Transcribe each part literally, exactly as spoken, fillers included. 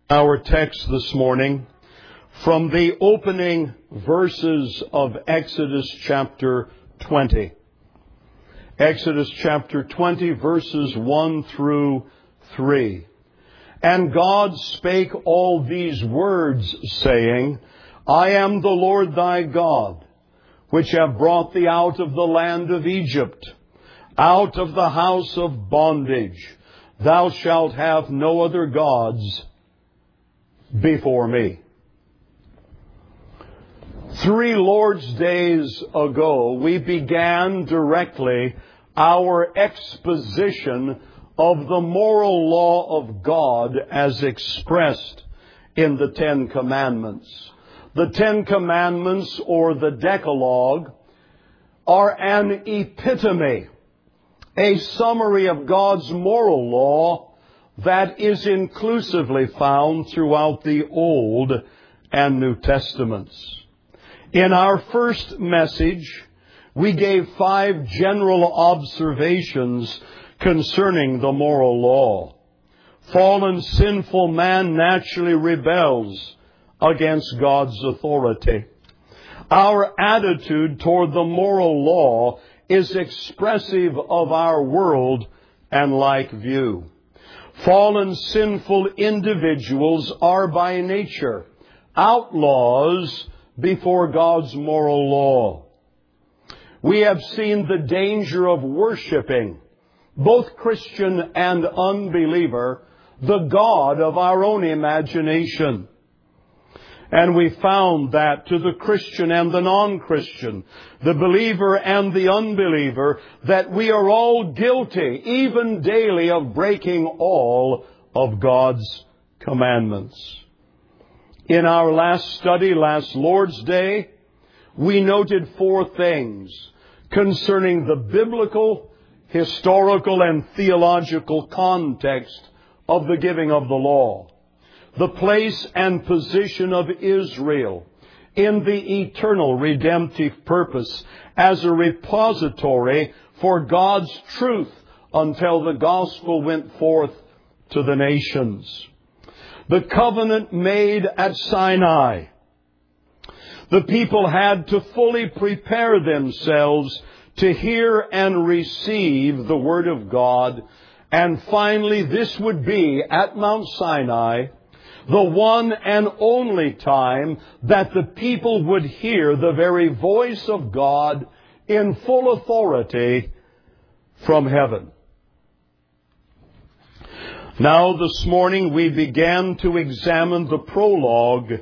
Our text this morning from the opening verses of Exodus chapter twenty. Exodus chapter twenty, verses one through three. And God spake all these words, saying, I am the Lord thy God, which have brought thee out of the land of Egypt, out of the house of bondage. Thou shalt have no other gods before me. Three Lord's Days ago, we began directly our exposition of the moral law of God as expressed in the Ten Commandments. The Ten Commandments, or the Decalogue, are an epitome, a summary of God's moral law that is inclusively found throughout the Old and New Testaments. In our first message, we gave five general observations concerning the moral law. Fallen, sinful man naturally rebels against God's authority. Our attitude toward the moral law is expressive of our world and like view. Fallen, sinful individuals are by nature outlaws before God's moral law. We have seen the danger of worshiping, both Christian and unbeliever, the God of our own imagination. And we found that to the Christian and the non-Christian, the believer and the unbeliever, that we are all guilty, even daily, of breaking all of God's commandments. In our last study, last Lord's Day, we noted four things concerning the biblical, historical, and theological context of the giving of the law. The place and position of Israel in the eternal redemptive purpose as a repository for God's truth until the gospel went forth to the nations. The covenant made at Sinai. The people had to fully prepare themselves to hear and receive the Word of God. And finally, this would be at Mount Sinai, the one and only time that the people would hear the very voice of God in full authority from heaven. Now this morning we began to examine the prologue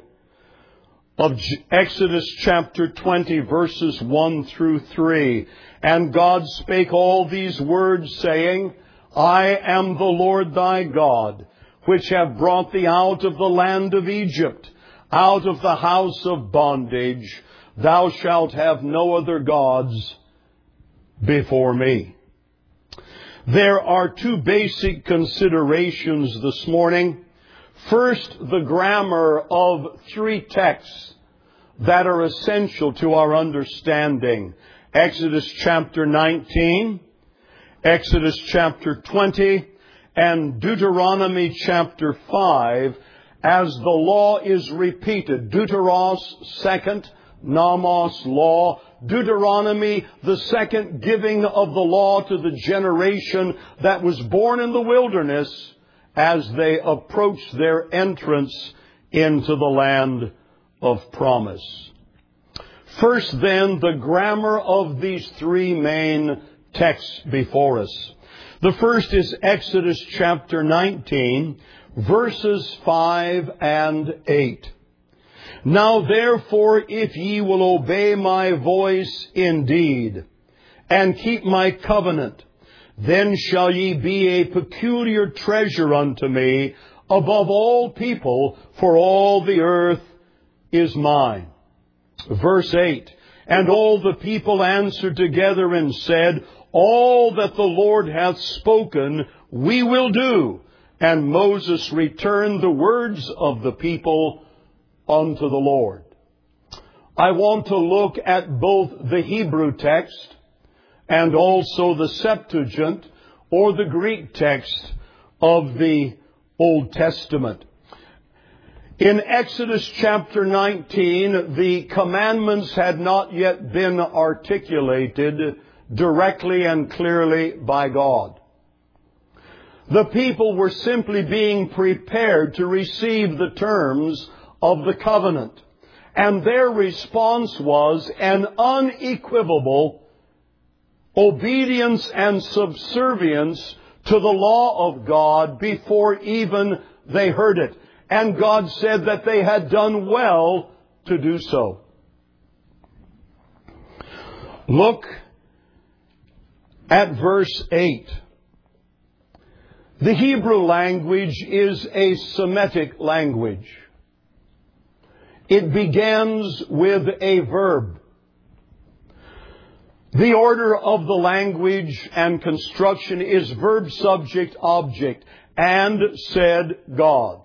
of Exodus chapter twenty, verses one through three. And God spake all these words, saying, I am the Lord thy God, which have brought thee out of the land of Egypt, out of the house of bondage. Thou shalt have no other gods before me. There are two basic considerations this morning. First, the grammar of three texts that are essential to our understanding. Exodus chapter nineteen, Exodus chapter twenty, and Deuteronomy chapter five, as the law is repeated. Deuteros, second, Nomos, law. Deuteronomy, the second giving of the law to the generation that was born in the wilderness as they approached their entrance into the land of promise. First, then, the grammar of these three main texts before us. The first is Exodus chapter nineteen, verses five and eight. Now therefore, if ye will obey my voice indeed, and keep my covenant, then shall ye be a peculiar treasure unto me above all people, for all the earth is mine. Verse eight, and all the people answered together and said, all that the Lord hath spoken, we will do. And Moses returned the words of the people unto the Lord. I want to look at both the Hebrew text and also the Septuagint, or the Greek text of the Old Testament. In Exodus chapter nineteen, the commandments had not yet been articulated directly and clearly by God. The people were simply being prepared to receive the terms of the covenant. And their response was an unequivocal obedience and subservience to the law of God before even they heard it. And God said that they had done well to do so. Look at verse eight. The Hebrew language is a Semitic language. It begins with a verb. The order of the language and construction is verb, subject, object, and said God.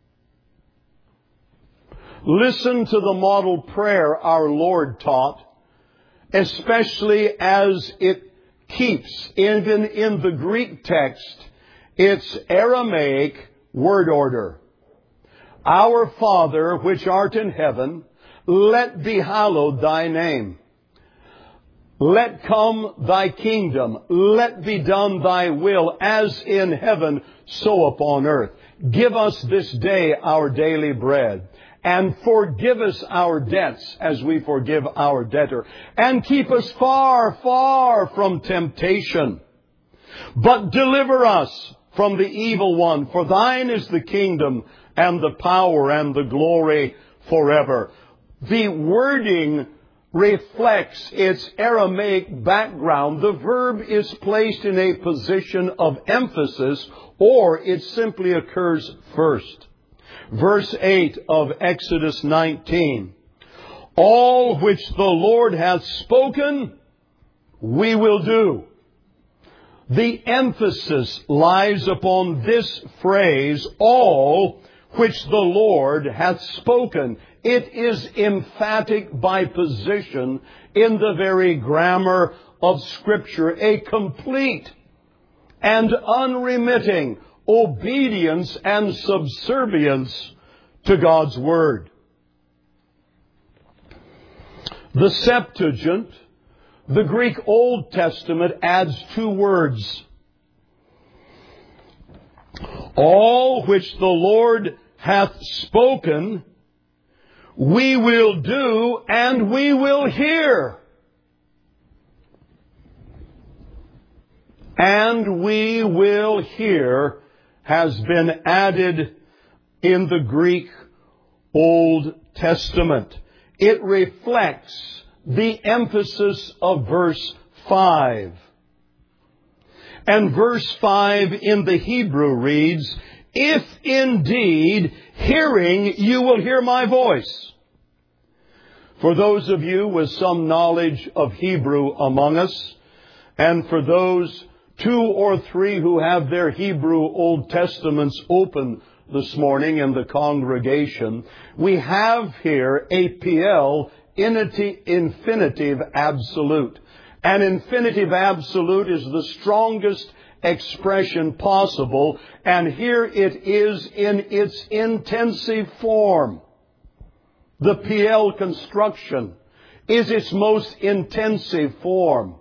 Listen to the model prayer our Lord taught, especially as it keeps, even in the Greek text, its Aramaic word order. Our Father, which art in heaven, let be hallowed thy name. Let come thy kingdom. Let be done thy will, as in heaven, so upon earth. Give us this day our daily bread. And forgive us our debts as we forgive our debtor. And keep us far, far from temptation. But deliver us from the evil one. For thine is the kingdom and the power and the glory forever. The wording reflects its Aramaic background. The verb is placed in a position of emphasis, or it simply occurs first. Verse eight of Exodus nineteen. All which the Lord hath spoken, we will do. The emphasis lies upon this phrase, all which the Lord hath spoken. It is emphatic by position in the very grammar of Scripture, a complete and unremitting obedience and subservience to God's Word. The Septuagint, the Greek Old Testament, adds two words. All which the Lord hath spoken, we will do and we will hear. And we will hear has been added in the Greek Old Testament. It reflects the emphasis of verse five. And verse five in the Hebrew reads, if indeed hearing you will hear my voice. For those of you with some knowledge of Hebrew among us, and for those two or three who have their Hebrew Old Testaments open this morning in the congregation, we have here a P L infinitive absolute. An infinitive absolute is the strongest expression possible, and here it is in its intensive form. The P L construction is its most intensive form.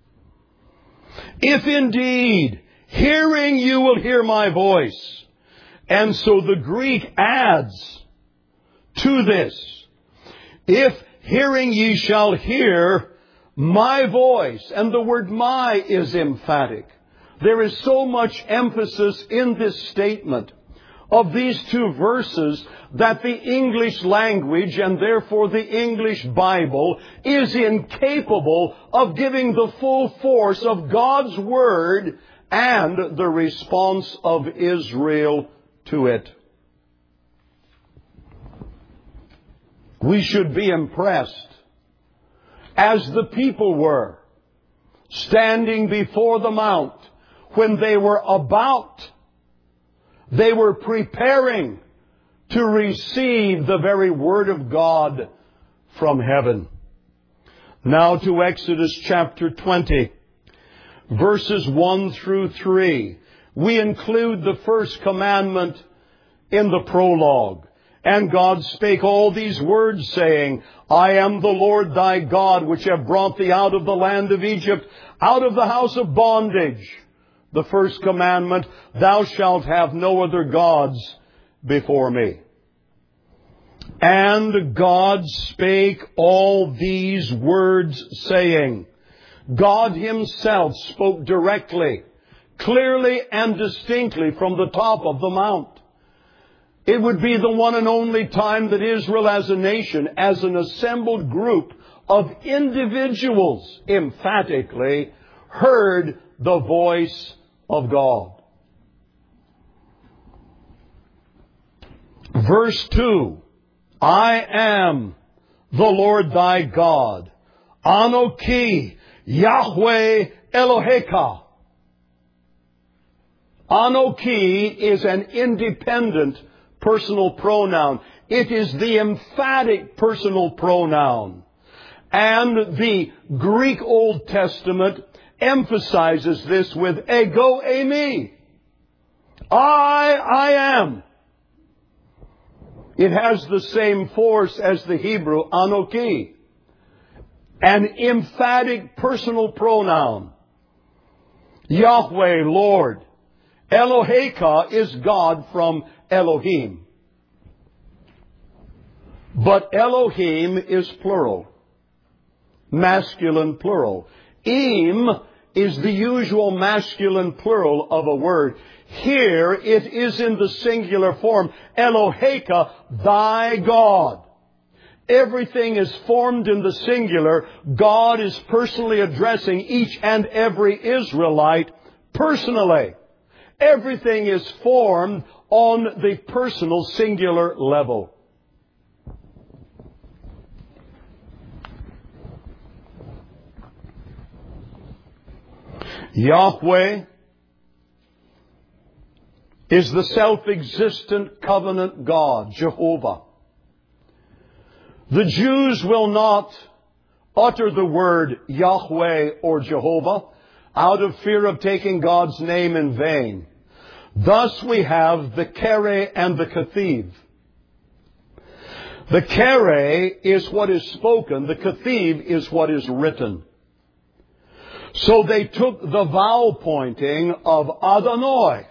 If indeed hearing you will hear my voice. And so the Greek adds to this, if hearing ye shall hear my voice. And the word my is emphatic. There is so much emphasis in this statement of these two verses that the English language, and therefore the English Bible, is incapable of giving the full force of God's Word and the response of Israel to it. We should be impressed, as the people were, standing before the mount, when they were about, they were preparing to receive the very Word of God from heaven. Now to Exodus chapter twenty, verses one through three. We include the first commandment in the prologue. And God spake all these words, saying, I am the Lord thy God, which have brought thee out of the land of Egypt, out of the house of bondage. The first commandment, thou shalt have no other gods before me. And God spake all these words, saying, God himself spoke directly, clearly and distinctly from the top of the mount. It would be the one and only time that Israel as a nation, as an assembled group of individuals, emphatically heard the voice of God. Verse two, I am the Lord thy God, Anoki, Yahweh Eloheka. Anoki is an independent personal pronoun. It is the emphatic personal pronoun. And the Greek Old Testament emphasizes this with ego eimi. I, I am. It has the same force as the Hebrew Anoki. An emphatic personal pronoun. Yahweh, Lord. Eloheka is God from Elohim. But Elohim is plural. Masculine plural. Im is the usual masculine plural of a word. Here it is in the singular form. Eloheka, thy God. Everything is formed in the singular. God is personally addressing each and every Israelite personally. Everything is formed on the personal singular level. Yahweh is the self-existent covenant God, Jehovah. The Jews will not utter the word Yahweh or Jehovah out of fear of taking God's name in vain. Thus we have the Kere and the Kethiv. The Kere is what is spoken. The Kethiv is what is written. So they took the vowel pointing of Adonai,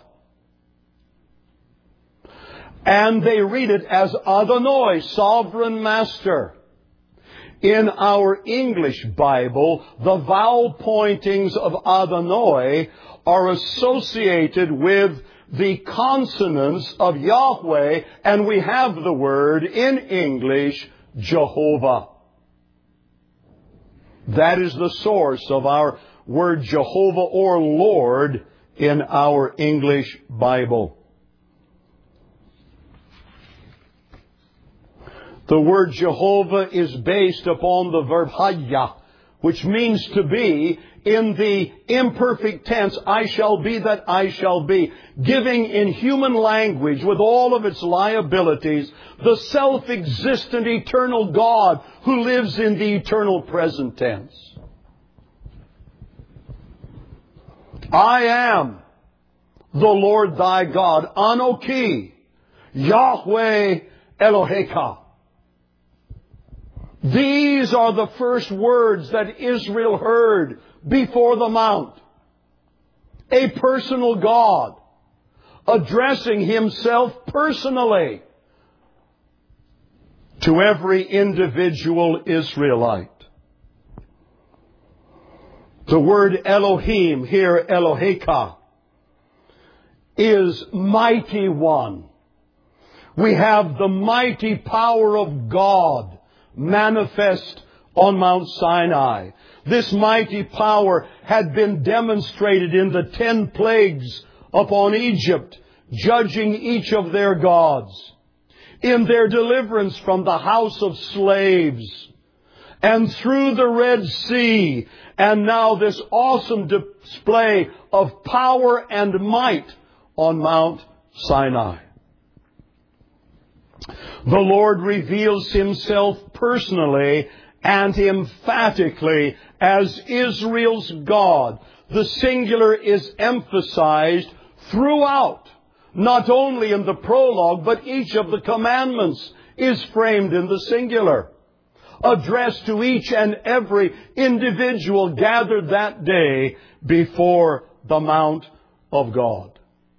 and they read it as Adonai, sovereign master. In our English Bible, the vowel pointings of Adonai are associated with the consonants of Yahweh, and we have the word in English, Jehovah. That is the source of our word Jehovah or Lord in our English Bible. The word Jehovah is based upon the verb haya, which means to be in the imperfect tense, I shall be that I shall be, giving in human language with all of its liabilities the self-existent eternal God who lives in the eternal present tense. I am the Lord thy God, Anoki, Yahweh Eloheka. These are the first words that Israel heard before the mount. A personal God addressing himself personally to every individual Israelite. The word Elohim, here Eloheka, is mighty one. We have the mighty power of God manifest on Mount Sinai. This mighty power had been demonstrated in the ten plagues upon Egypt, judging each of their gods, in their deliverance from the house of slaves, and through the Red Sea, and now this awesome display of power and might on Mount Sinai. The Lord reveals himself personally and emphatically as Israel's God. The singular is emphasized throughout not only in the prologue, but each of the commandments is framed in the singular, addressed to each and every individual gathered that day before the Mount of God.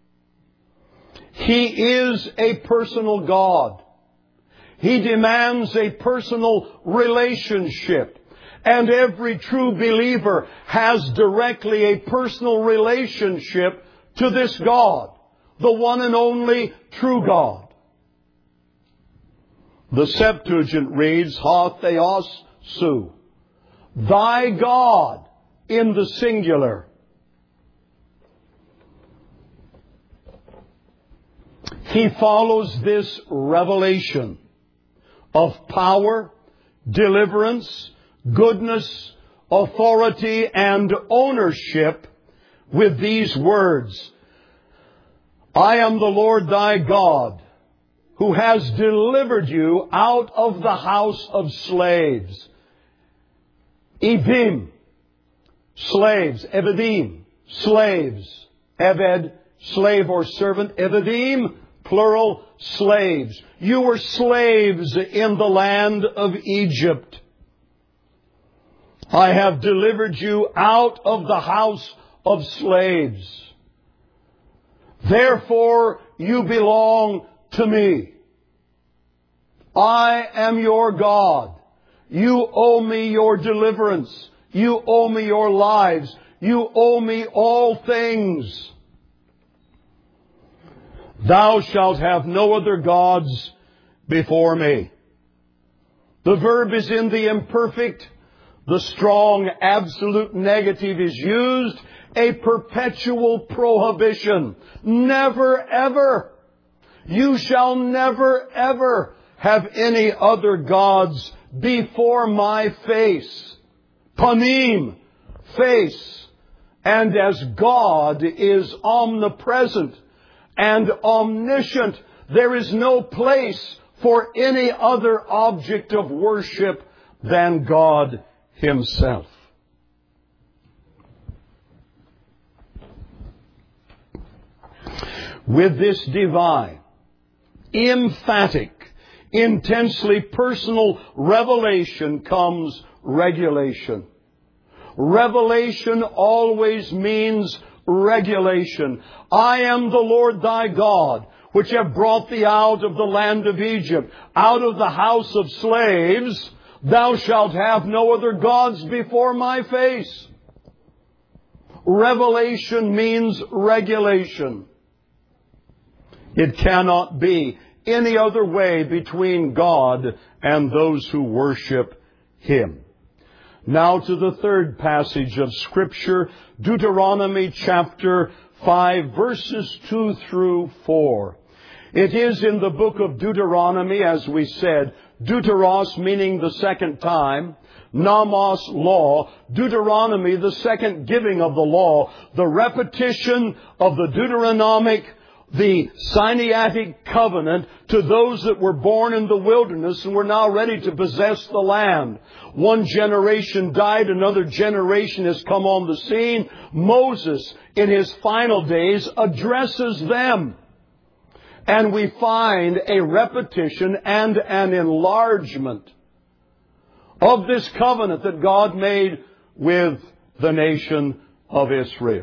He is a personal God. He demands a personal relationship. And every true believer has directly a personal relationship to this God, the one and only true God. The Septuagint reads, Ha Theos Su, thy God, in the singular. He follows this revelation of power, deliverance, goodness, authority, and ownership with these words, I am the Lord thy God, who has delivered you out of the house of slaves. Evim, slaves, Evadim, slaves, Eved, slave or servant, Evadim, plural, slaves. You were slaves in the land of Egypt. I have delivered you out of the house of slaves. Therefore, you belong to me. I am your God. You owe me your deliverance. You owe me your lives. You owe me all things. Thou shalt have no other gods before me. The verb is in the imperfect. The strong absolute negative is used. A perpetual prohibition. Never ever. You shall never ever have any other gods before my face. Panim, face. And as God is omnipresent and omniscient, there is no place for any other object of worship than God Himself. With this divine, emphatic, intensely personal revelation comes regulation. Revelation always means regulation. I am the Lord thy God, which have brought thee out of the land of Egypt, out of the house of slaves. Thou shalt have no other gods before my face. Revelation means regulation. It cannot be any other way between God and those who worship Him. Now to the third passage of Scripture, Deuteronomy chapter five, verses two through four. It is in the book of Deuteronomy, as we said, Deuteros meaning the second time, Nomos, law, Deuteronomy, the second giving of the law, the repetition of the Deuteronomic, the Sinaitic covenant to those that were born in the wilderness and were now ready to possess the land. One generation died, another generation has come on the scene. Moses, in his final days, addresses them. And we find a repetition and an enlargement of this covenant that God made with the nation of Israel.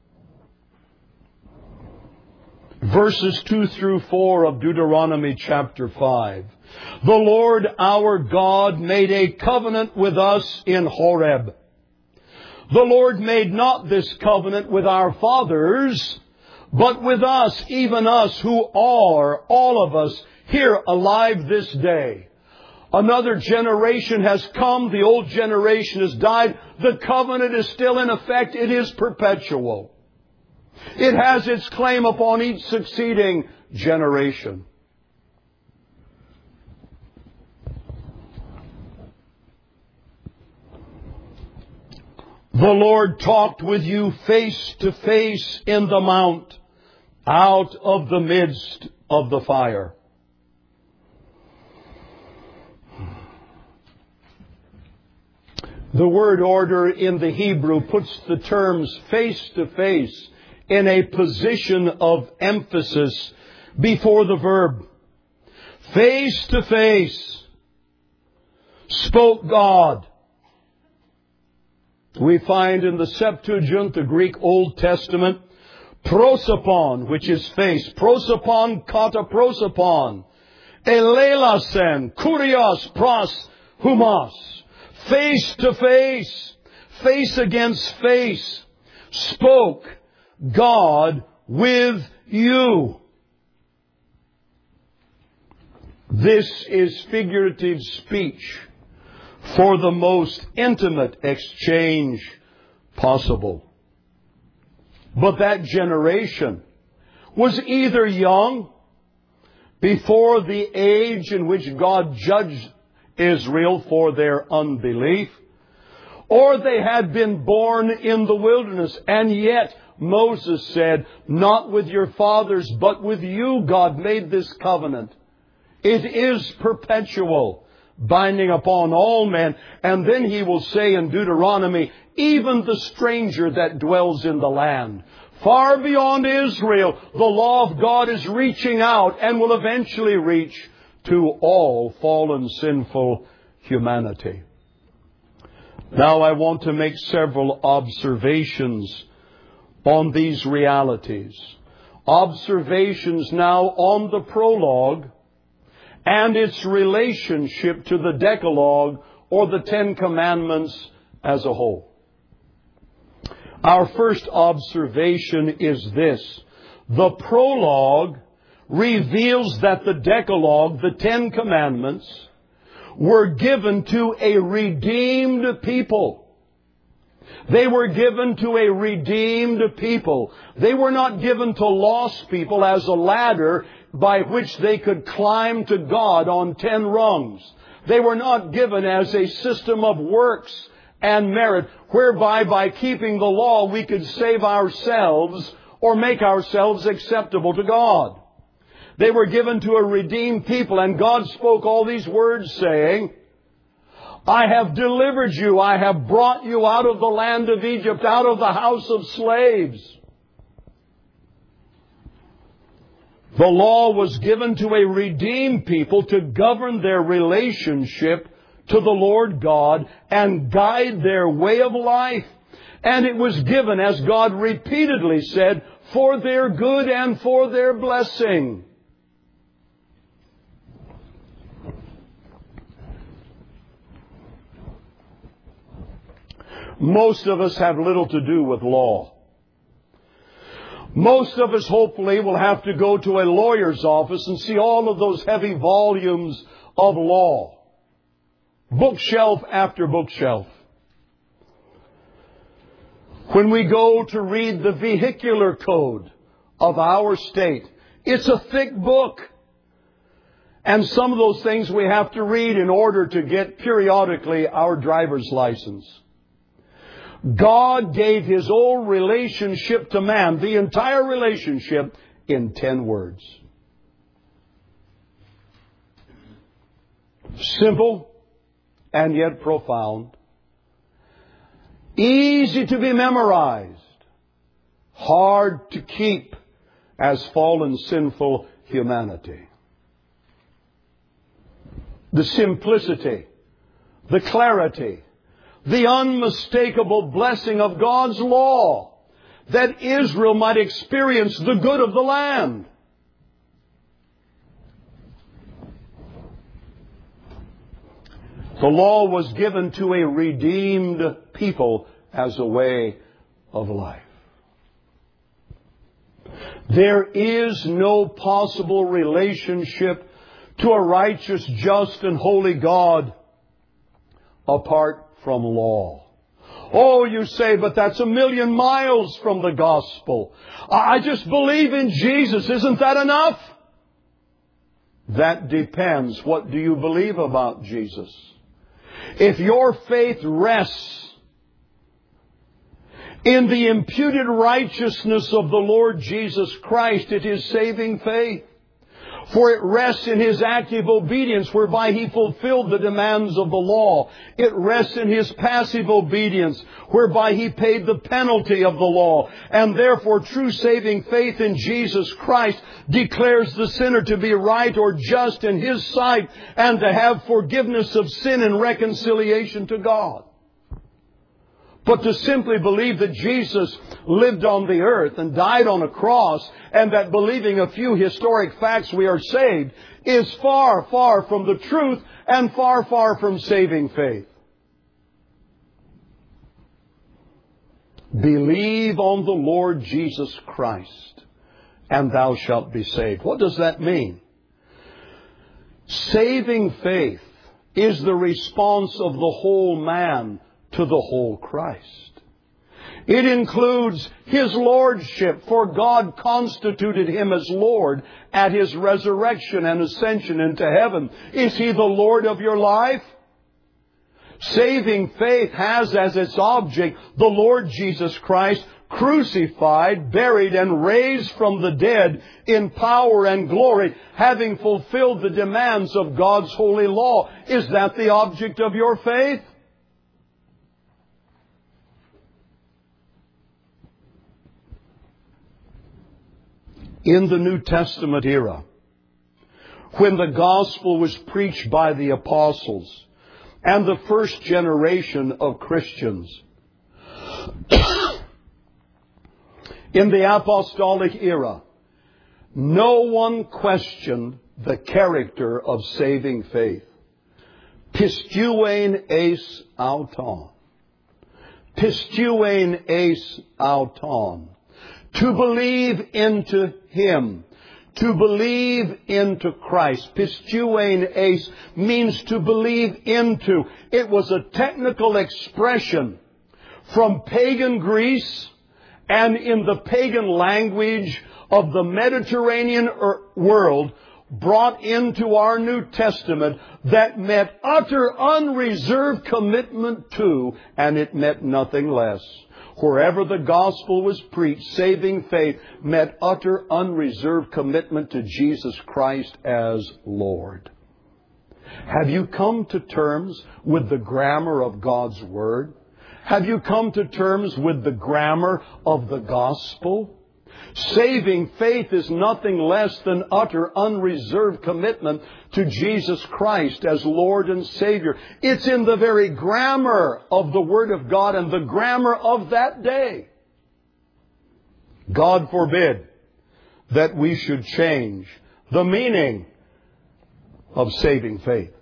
Verses two through four of Deuteronomy chapter five. The Lord our God made a covenant with us in Horeb. The Lord made not this covenant with our fathers, but with us, even us who are, all of us, here alive this day. Another generation has come. The old generation has died. The covenant is still in effect. It is perpetual. It has its claim upon each succeeding generation. The Lord talked with you face to face in the mount, out of the midst of the fire. The word order in the Hebrew puts the terms face to face in a position of emphasis before the verb. Face to face spoke God. We find in the Septuagint, the Greek Old Testament, prosopon, which is face. Prosopon, kata prosopon. Elelasen, kurios, pros, humos. Face to face, face against face, spoke God with you. This is figurative speech for the most intimate exchange possible. But that generation was either young, before the age in which God judged Israel for their unbelief, or they had been born in the wilderness. And yet Moses said, not with your fathers, but with you God made this covenant. It is perpetual, binding upon all men. And then he will say in Deuteronomy, even the stranger that dwells in the land. Far beyond Israel, the law of God is reaching out and will eventually reach to all fallen, sinful humanity. Now I want to make several observations on these realities. Observations now on the prologue and its relationship to the Decalogue or the Ten Commandments as a whole. Our first observation is this. The prologue reveals that the Decalogue, the Ten Commandments, were given to a redeemed people. They were given to a redeemed people. They were not given to lost people as a ladder by which they could climb to God on ten rungs. They were not given as a system of works and merit, whereby by keeping the law we could save ourselves or make ourselves acceptable to God. They were given to a redeemed people, and God spoke all these words saying, I have delivered you, I have brought you out of the land of Egypt, out of the house of slaves. The law was given to a redeemed people to govern their relationship to the Lord God and guide their way of life. And it was given, as God repeatedly said, for their good and for their blessing. Most of us have little to do with law. Most of us, hopefully, will have to go to a lawyer's office and see all of those heavy volumes of law. Bookshelf after bookshelf. When we go to read the vehicular code of our state, it's a thick book. And some of those things we have to read in order to get periodically our driver's license. God gave His whole relationship to man, the entire relationship, in ten words. Simple and yet profound. Easy to be memorized. Hard to keep as fallen, sinful humanity. The simplicity, the clarity, the unmistakable blessing of God's law, that Israel might experience the good of the land. The law was given to a redeemed people as a way of life. There is no possible relationship to a righteous, just, and holy God apart from law. Oh, you say, but that's a million miles from the gospel. I just believe in Jesus. Isn't that enough? That depends. What do you believe about Jesus? If your faith rests in the imputed righteousness of the Lord Jesus Christ, it is saving faith. For it rests in His active obedience, whereby He fulfilled the demands of the law. It rests in His passive obedience, whereby He paid the penalty of the law. And therefore, true saving faith in Jesus Christ declares the sinner to be right or just in His sight and to have forgiveness of sin and reconciliation to God. But to simply believe that Jesus lived on the earth and died on a cross, and that believing a few historic facts we are saved, is far, far from the truth and far, far from saving faith. Believe on the Lord Jesus Christ, and thou shalt be saved. What does that mean? Saving faith is the response of the whole man to the whole Christ. It includes His lordship, for God constituted Him as Lord at His resurrection and ascension into heaven. Is He the Lord of your life? Saving faith has as its object the Lord Jesus Christ, crucified, buried, and raised from the dead in power and glory, having fulfilled the demands of God's holy law. Is that the object of your faith? In the New Testament era, when the gospel was preached by the apostles and the first generation of Christians, in the apostolic era, no one questioned the character of saving faith. Pistuein eis auton. Pistuein eis auton. To believe into Him. To believe into Christ. Pistuein eis means to believe into. It was a technical expression from pagan Greece and in the pagan language of the Mediterranean world, brought into our New Testament, that meant utter unreserved commitment to, and it meant nothing less. Wherever the gospel was preached, saving faith meant utter unreserved commitment to Jesus Christ as Lord. Have you come to terms with the grammar of God's Word? Have you come to terms with the grammar of the gospel? Saving faith is nothing less than utter unreserved commitment to Jesus Christ as Lord and Savior. It's in the very grammar of the Word of God and the grammar of that day. God forbid that we should change the meaning of saving faith.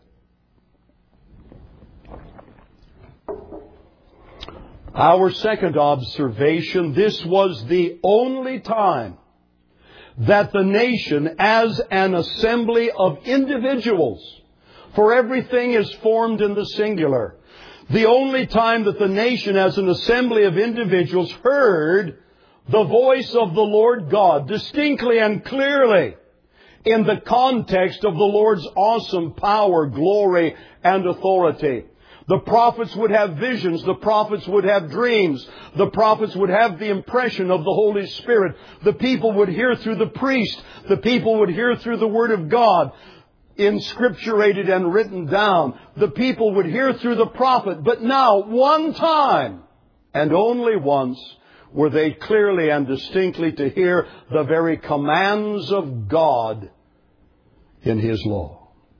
Our second observation, this was the only time that the nation as an assembly of individuals, for everything is formed in the singular, the only time that the nation as an assembly of individuals heard the voice of the Lord God distinctly and clearly in the context of the Lord's awesome power, glory, and authority. The prophets would have visions. The prophets would have dreams. The prophets would have the impression of the Holy Spirit. The people would hear through the priest. The people would hear through the Word of God, inscripturated and written down. The people would hear through the prophet. But now, one time, and only once, were they clearly and distinctly to hear the very commands of God in His law.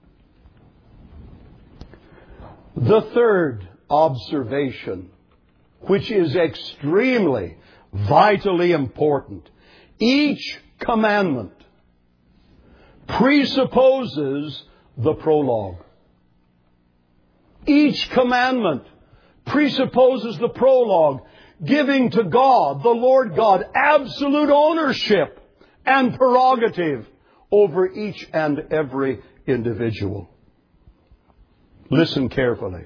The third observation, which is extremely, vitally important, each commandment presupposes the prologue. Each commandment presupposes the prologue, giving to God, the Lord God, absolute ownership and prerogative over each and every individual. Listen carefully.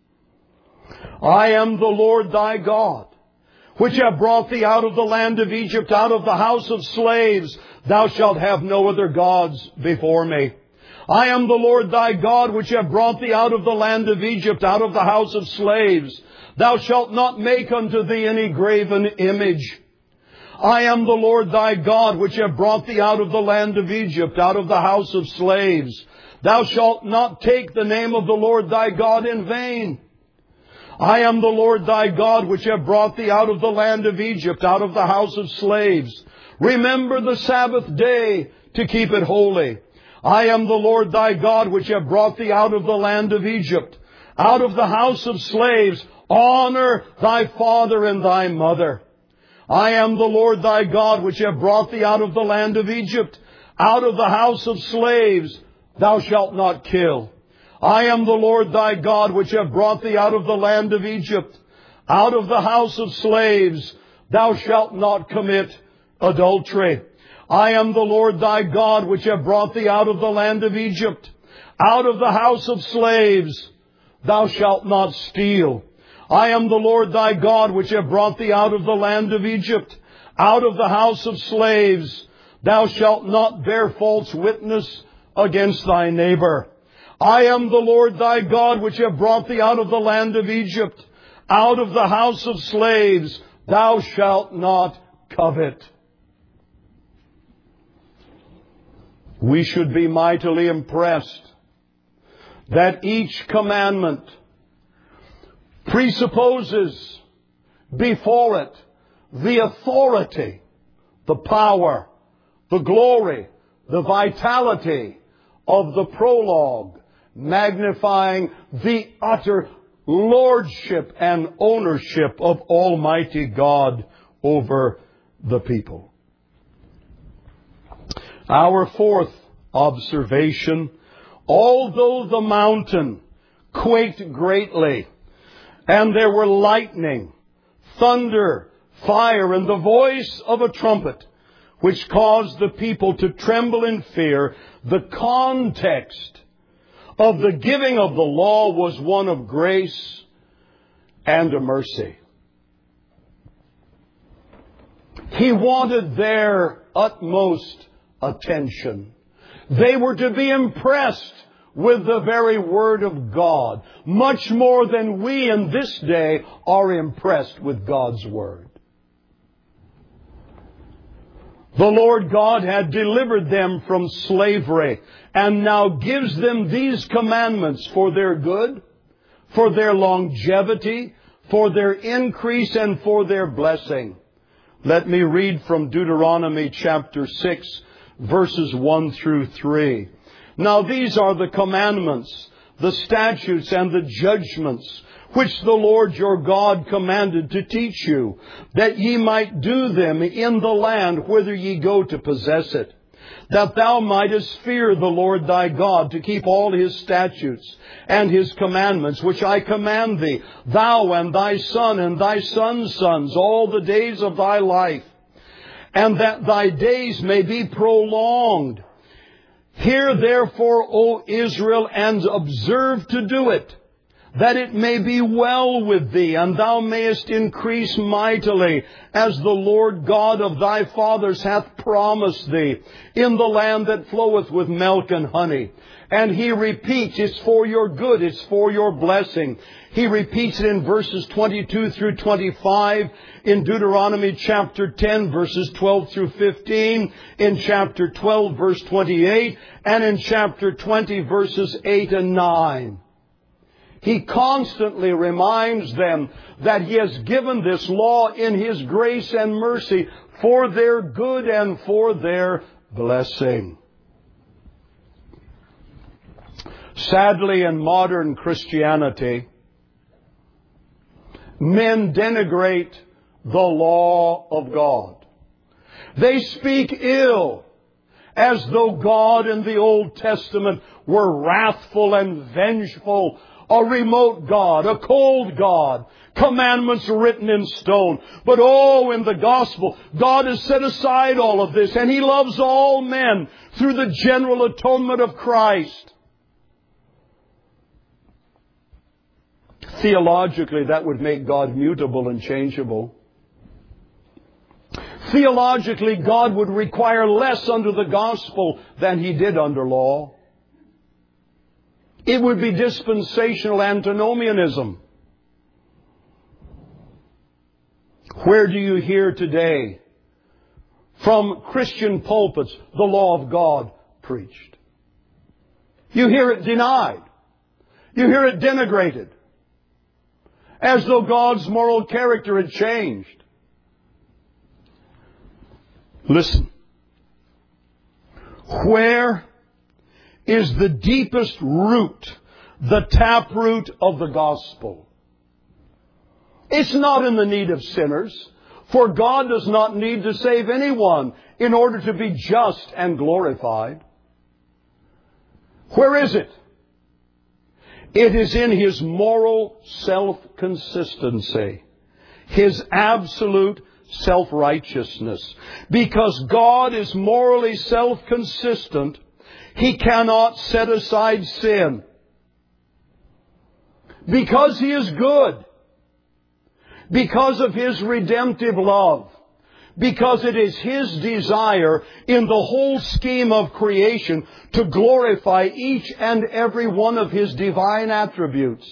I am the Lord thy God, which have brought thee out of the land of Egypt, out of the house of slaves. Thou shalt have no other gods before me. I am the Lord thy God, which have brought thee out of the land of Egypt, out of the house of slaves. Thou shalt not make unto thee any graven image. I am the Lord thy God, which have brought thee out of the land of Egypt, out of the house of slaves. Thou shalt not take the name of the Lord thy God in vain. I am the Lord thy God, which have brought thee out of the land of Egypt, out of the house of slaves. Remember the Sabbath day to keep it holy. I am the Lord thy God, which have brought thee out of the land of Egypt, out of the house of slaves. Honor thy father and thy mother. I am the Lord thy God, which have brought thee out of the land of Egypt, out of the house of slaves. Thou shalt not kill. I am the Lord thy God, which have brought thee out of the land of Egypt, out of the house of slaves. Thou shalt not commit adultery. I am the Lord thy God, which have brought thee out of the land of Egypt, out of the house of slaves. Thou shalt not steal. I am the Lord thy God, which have brought thee out of the land of Egypt, out of the house of slaves. Thou shalt not bear false witness against thy neighbor. I am the Lord thy God, which have brought thee out of the land of Egypt, out of the house of slaves. Thou shalt not covet. We should be mightily impressed that each commandment presupposes before it the authority, the power, the glory, the vitality of the prologue, magnifying the utter lordship and ownership of Almighty God over the people. Our fourth observation, although the mountain quaked greatly, and there were lightning, thunder, fire, and the voice of a trumpet, which caused the people to tremble in fear, the context of the giving of the law was one of grace and a mercy. He wanted their utmost attention. They were to be impressed with the very Word of God, much more than we in this day are impressed with God's Word. The Lord God had delivered them from slavery and now gives them these commandments for their good, for their longevity, for their increase, and for their blessing. Let me read from Deuteronomy chapter six, verses one through three. Now these are the commandments, the statutes, and the judgments which the Lord your God commanded to teach you, that ye might do them in the land whither ye go to possess it, that thou mightest fear the Lord thy God, to keep all His statutes and His commandments, which I command thee, thou and thy son and thy son's sons, all the days of thy life, and that thy days may be prolonged. Hear therefore, O Israel, and observe to do it, that it may be well with thee, and thou mayest increase mightily, as the Lord God of thy fathers hath promised thee, in the land that floweth with milk and honey. And He repeats, it's for your good, it's for your blessing. He repeats it in verses twenty-two through twenty-five, in Deuteronomy chapter ten, verses twelve through fifteen, in chapter twelve, verse twenty-eight, and in chapter twenty, verses eight and nine. He constantly reminds them that He has given this law in His grace and mercy for their good and for their blessing. Sadly, in modern Christianity, men denigrate the law of God. They speak ill, as though God in the Old Testament were wrathful and vengeful, a remote God, a cold God, commandments written in stone. But oh, in the gospel, God has set aside all of this, and He loves all men through the general atonement of Christ. Theologically, that would make God mutable and changeable. Theologically, God would require less under the gospel than He did under law. It would be dispensational antinomianism. Where do you hear today from Christian pulpits the law of God preached. You hear it denied. You hear it denigrated. As though God's moral character had changed. Listen. Where is the deepest root, the taproot of the gospel? It's not in the need of sinners, for God does not need to save anyone in order to be just and glorified. Where is it? It is in His moral self-consistency, His absolute self-righteousness. Because God is morally self-consistent, He cannot set aside sin. Because He is good. Because of His redemptive love. Because it is His desire in the whole scheme of creation to glorify each and every one of His divine attributes.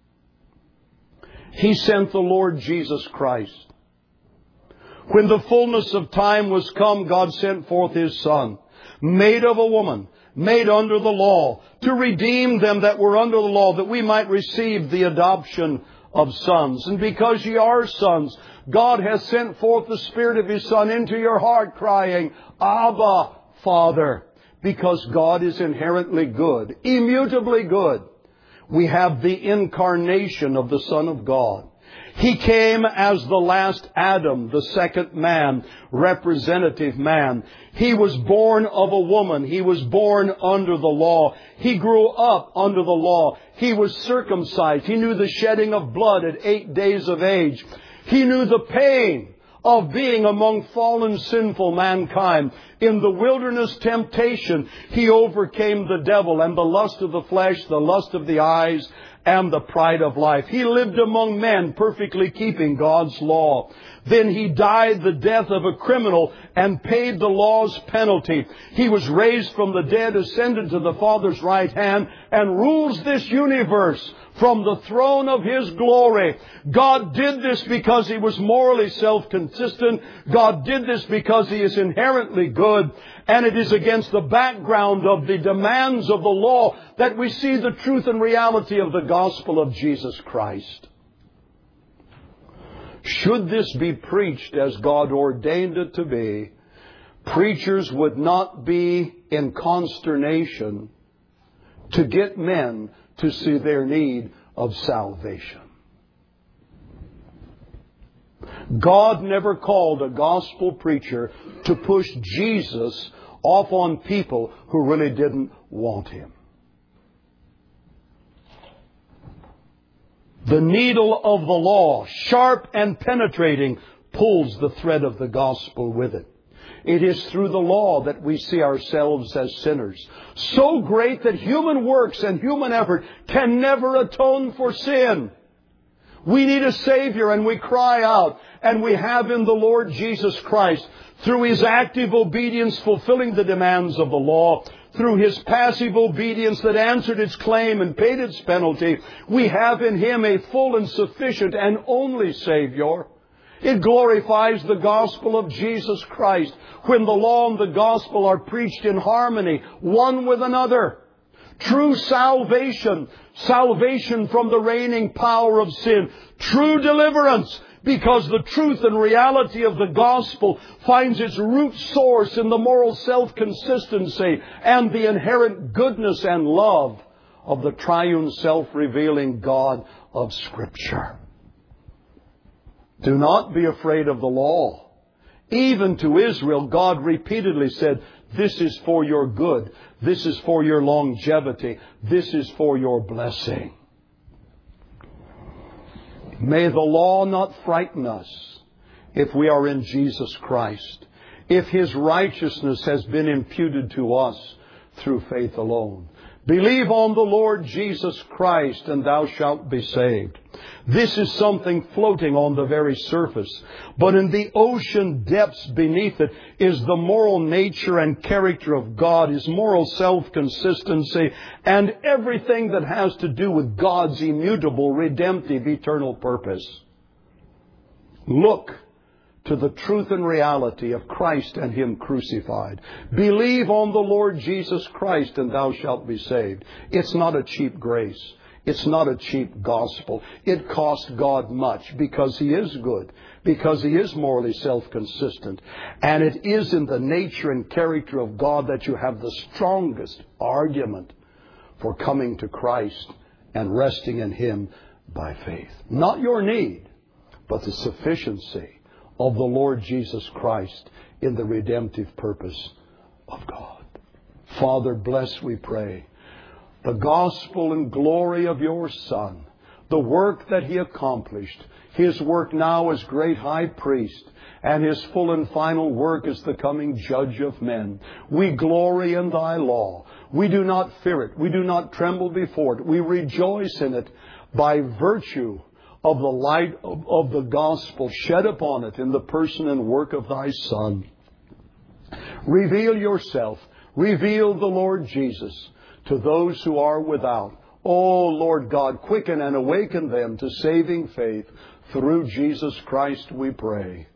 He sent the Lord Jesus Christ. When the fullness of time was come, God sent forth His Son, made of a woman, made under the law, to redeem them that were under the law, that we might receive the adoption of sons. And because ye are sons, God has sent forth the Spirit of His Son into your heart, crying, Abba, Father. Because God is inherently good, immutably good. We have the incarnation of the Son of God. He came as the last Adam, the second man, representative man. He was born of a woman. He was born under the law. He grew up under the law. He was circumcised. He knew the shedding of blood at eight days of age. He knew the pain of being among fallen, sinful mankind. In the wilderness temptation, He overcame the devil and the lust of the flesh, the lust of the eyes, and the pride of life. He lived among men, perfectly keeping God's law. Then He died the death of a criminal and paid the law's penalty. He was raised from the dead, ascended to the Father's right hand, and rules this universe from the throne of His glory. God did this because He was morally self-consistent. God did this because He is inherently good. And it is against the background of the demands of the law that we see the truth and reality of the gospel of Jesus Christ. Should this be preached as God ordained it to be, preachers would not be in consternation to get men to see their need of salvation. God never called a gospel preacher to push Jesus off on people who really didn't want Him. The needle of the law, sharp and penetrating, pulls the thread of the gospel with it. It is through the law that we see ourselves as sinners. So great that human works and human effort can never atone for sin. We need a Savior, and we cry out, and we have in the Lord Jesus Christ, through His active obedience fulfilling the demands of the law, through His passive obedience that answered its claim and paid its penalty, we have in Him a full and sufficient and only Savior. It glorifies the gospel of Jesus Christ when the law and the gospel are preached in harmony, one with another. True salvation, salvation from the reigning power of sin, true deliverance, because the truth and reality of the gospel finds its root source in the moral self-consistency and the inherent goodness and love of the triune self-revealing God of Scripture. Do not be afraid of the law. Even to Israel, God repeatedly said, this is for your good. This is for your longevity. This is for your blessing. May the law not frighten us if we are in Jesus Christ, if His righteousness has been imputed to us through faith alone. Believe on the Lord Jesus Christ, and thou shalt be saved. This is something floating on the very surface. But in the ocean depths beneath it is the moral nature and character of God, His moral self-consistency, and everything that has to do with God's immutable, redemptive, eternal purpose. Look to the truth and reality of Christ and Him crucified. Believe on the Lord Jesus Christ and thou shalt be saved. It's not a cheap grace. It's not a cheap gospel. It costs God much because He is good, because He is morally self-consistent. And it is in the nature and character of God that you have the strongest argument for coming to Christ and resting in Him by faith. Not your need, but the sufficiency of the Lord Jesus Christ in the redemptive purpose of God. Father, bless, we pray, the gospel and glory of your Son, the work that He accomplished, His work now as great high priest, and His full and final work as the coming judge of men. We glory in Thy law. We do not fear it. We do not tremble before it. We rejoice in it by virtue of the light of, of the gospel shed upon it in the person and work of Thy Son. Reveal yourself. Reveal the Lord Jesus to those who are without. Oh, Lord God, quicken and awaken them to saving faith. Through Jesus Christ we pray.